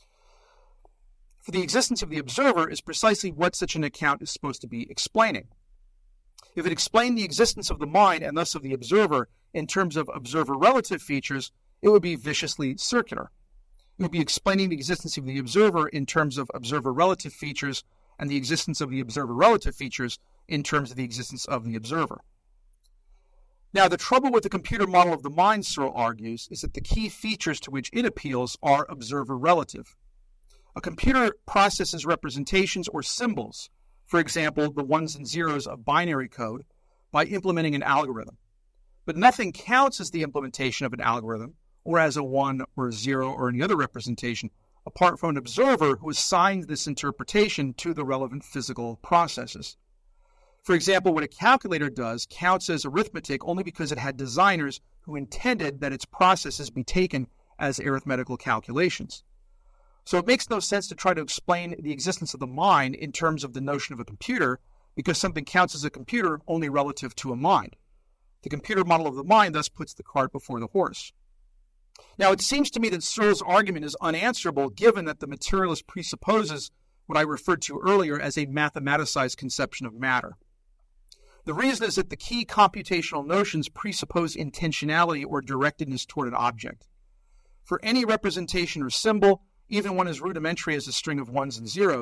For the existence of the observer is precisely what such an account is supposed to be explaining. If it explained the existence of the mind and thus of the observer in terms of observer-relative features, it would be viciously circular. It would be explaining the existence of the observer in terms of observer-relative features and the existence of the observer-relative features in terms of the existence of the observer. Now, the trouble with the computer model of the mind, Searle argues, is that the key features to which it appeals are observer-relative. A computer processes representations or symbols, for example, the ones and zeros of binary code, by implementing an algorithm. But nothing counts as the implementation of an algorithm, or as a one or a zero or any other representation, apart from an observer who assigns this interpretation to the relevant physical processes. For example, what a calculator does counts as arithmetic only because it had designers who intended that its processes be taken as arithmetical calculations. So it makes no sense to try to explain the existence of the mind in terms of the notion of a computer, because something counts as a computer only relative to a mind. The computer model of the mind thus puts the cart before the horse. Now, it seems to me that Searle's argument is unanswerable given that the materialist presupposes what I referred to earlier as a mathematicized conception of matter. The reason is that the key computational notions presuppose intentionality or directedness toward an object. For any representation or symbol, even one as rudimentary as a string of ones and zeros,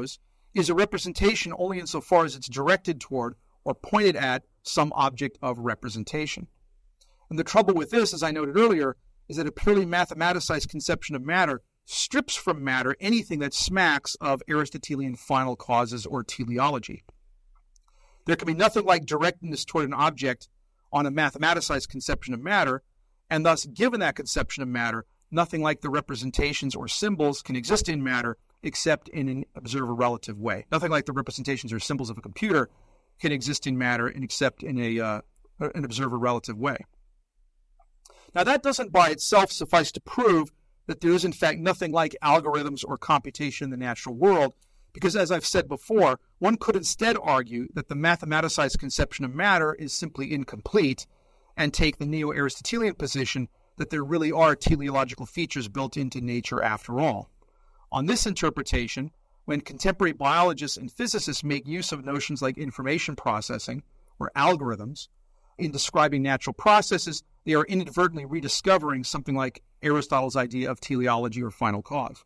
is a representation only insofar as it's directed toward or pointed at some object of representation. And the trouble with this, as I noted earlier, is that a purely mathematicized conception of matter strips from matter anything that smacks of Aristotelian final causes or teleology. There can be nothing like directness toward an object on a mathematicized conception of matter, and thus, given that conception of matter, nothing like the representations or symbols can exist in matter except in an observer-relative way. Nothing like the representations or symbols of a computer can exist in matter and except in a uh, an observer-relative way. Now, that doesn't by itself suffice to prove that there is, in fact, nothing like algorithms or computation in the natural world, because, as I've said before, one could instead argue that the mathematicized conception of matter is simply incomplete and take the neo-Aristotelian position that there really are teleological features built into nature after all. On this interpretation, when contemporary biologists and physicists make use of notions like information processing or algorithms in describing natural processes, they are inadvertently rediscovering something like Aristotle's idea of teleology or final cause.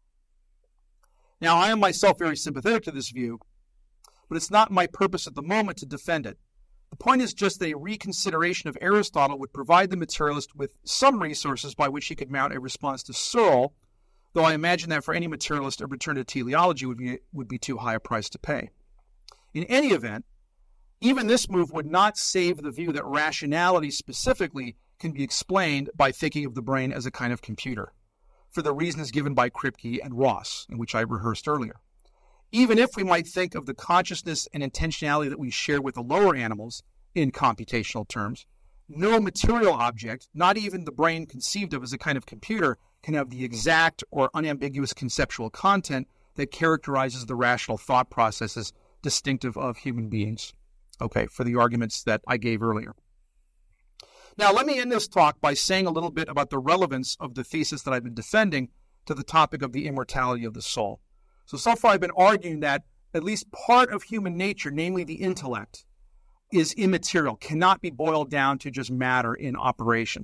Now, I am myself very sympathetic to this view, but it's not my purpose at the moment to defend it. The point is just that a reconsideration of Aristotle would provide the materialist with some resources by which he could mount a response to Searle, though I imagine that for any materialist, a return to teleology would be, would be too high a price to pay. In any event, even this move would not save the view that rationality specifically can be explained by thinking of the brain as a kind of computer, for the reasons given by Kripke and Ross, in which I rehearsed earlier. Even if we might think of the consciousness and intentionality that we share with the lower animals in computational terms, no material object, not even the brain conceived of as a kind of computer, can have the exact or unambiguous conceptual content that characterizes the rational thought processes distinctive of human beings. Okay, for the arguments that I gave earlier. Now, let me end this talk by saying a little bit about the relevance of the thesis that I've been defending to the topic of the immortality of the soul. So, so far I've been arguing that at least part of human nature, namely the intellect, is immaterial, cannot be boiled down to just matter in operation.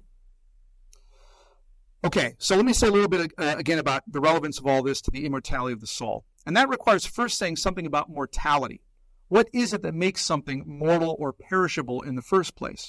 Okay, so let me say a little bit uh, again about the relevance of all this to the immortality of the soul. And that requires first saying something about mortality. What is it that makes something mortal or perishable in the first place?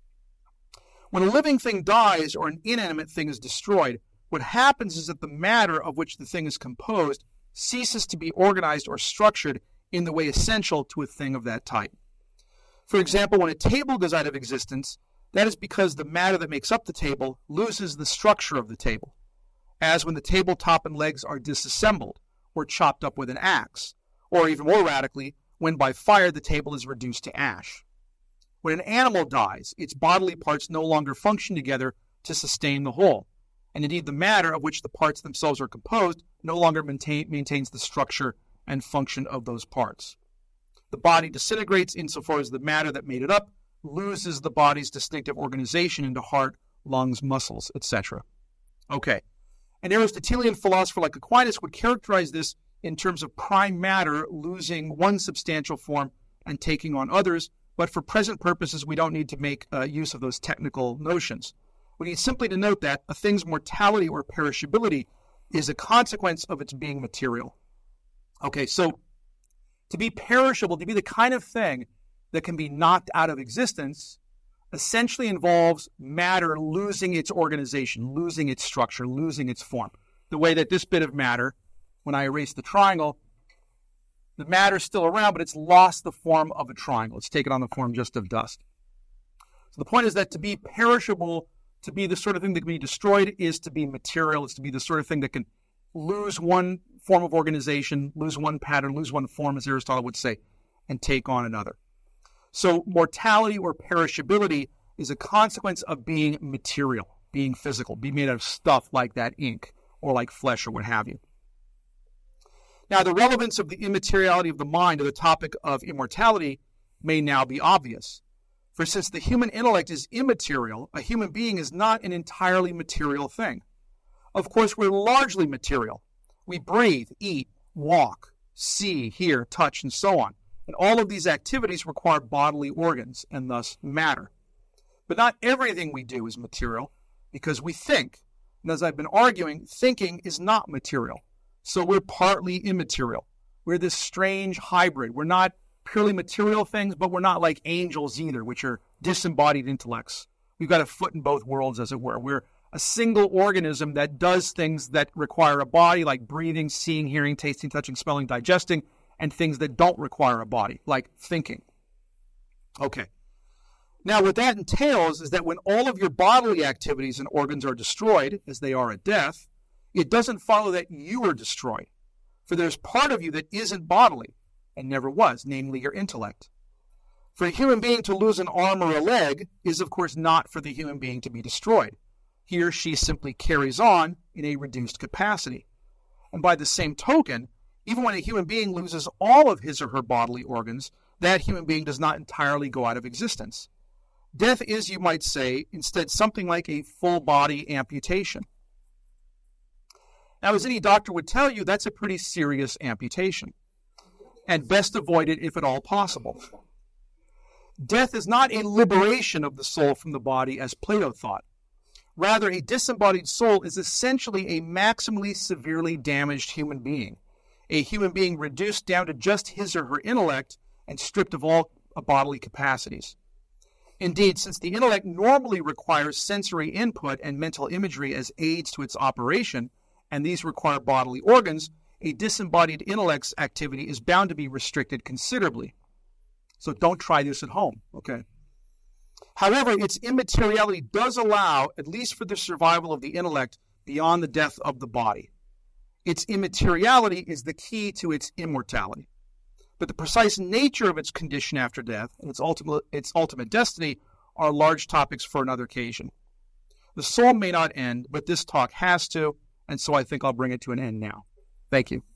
When a living thing dies or an inanimate thing is destroyed, what happens is that the matter of which the thing is composed ceases to be organized or structured in the way essential to a thing of that type. For example, when a table goes out of existence, that is because the matter that makes up the table loses the structure of the table, as when the tabletop and legs are disassembled or chopped up with an axe, or even more radically, when by fire the table is reduced to ash. When an animal dies, its bodily parts no longer function together to sustain the whole, and indeed the matter of which the parts themselves are composed no longer maintain, maintains the structure and function of those parts. The body disintegrates insofar as the matter that made it up loses the body's distinctive organization into heart, lungs, muscles, et cetera. Okay, an Aristotelian philosopher like Aquinas would characterize this in terms of prime matter losing one substantial form and taking on others, but for present purposes we don't need to make uh, use of those technical notions. We need simply to note that a thing's mortality or perishability is a consequence of its being material. Okay, so to be perishable, to be the kind of thing that can be knocked out of existence, essentially involves matter losing its organization, losing its structure, losing its form. The way that this bit of matter, when I erase the triangle, the matter's still around, but it's lost the form of a triangle. It's taken on the form just of dust. So the point is that to be perishable, to be the sort of thing that can be destroyed, is to be material. It's to be the sort of thing that can lose one form of organization, lose one pattern, lose one form, as Aristotle would say, and take on another. So mortality or perishability is a consequence of being material, being physical, being made out of stuff like that ink or like flesh or what have you. Now, the relevance of the immateriality of the mind to the topic of immortality may now be obvious. For since the human intellect is immaterial, a human being is not an entirely material thing. Of course, we're largely material. We breathe, eat, walk, see, hear, touch, and so on. And all of these activities require bodily organs and thus matter. But not everything we do is material because we think. And as I've been arguing, thinking is not material. So we're partly immaterial. We're this strange hybrid. We're not purely material things, but we're not like angels either, which are disembodied intellects. We've got a foot in both worlds, as it were. We're a single organism that does things that require a body, like breathing, seeing, hearing, tasting, touching, smelling, digesting, and things that don't require a body, like thinking. Okay. Now, what that entails is that when all of your bodily activities and organs are destroyed, as they are at death, it doesn't follow that you are destroyed. For there's part of you that isn't bodily, and never was, namely your intellect. For a human being to lose an arm or a leg is, of course, not for the human being to be destroyed. He or she simply carries on in a reduced capacity. And by the same token, even when a human being loses all of his or her bodily organs, that human being does not entirely go out of existence. Death is, you might say, instead something like a full-body amputation. Now, as any doctor would tell you, that's a pretty serious amputation, and best avoided if at all possible. Death is not a liberation of the soul from the body, as Plato thought. Rather, a disembodied soul is essentially a maximally severely damaged human being, a human being reduced down to just his or her intellect and stripped of all bodily capacities. Indeed, since the intellect normally requires sensory input and mental imagery as aids to its operation, and these require bodily organs, a disembodied intellect's activity is bound to be restricted considerably. So don't try this at home, okay? However, its immateriality does allow, at least for the survival of the intellect, beyond the death of the body. Its immateriality is the key to its immortality. But the precise nature of its condition after death and its ultimate, its ultimate destiny are large topics for another occasion. The soul may not end, but this talk has to, and so I think I'll bring it to an end now. Thank you.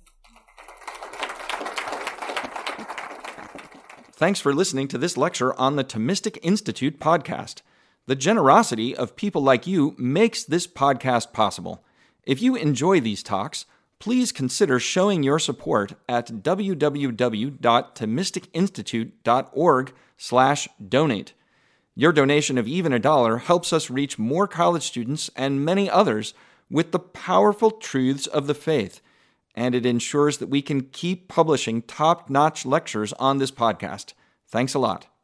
Thanks for listening to this lecture on the Thomistic Institute podcast. The generosity of people like you makes this podcast possible. If you enjoy these talks, please consider showing your support at w w w dot thomistic institute dot org slash donate. Your donation of even a dollar helps us reach more college students and many others with the powerful truths of the faith, and it ensures that we can keep publishing top-notch lectures on this podcast. Thanks a lot.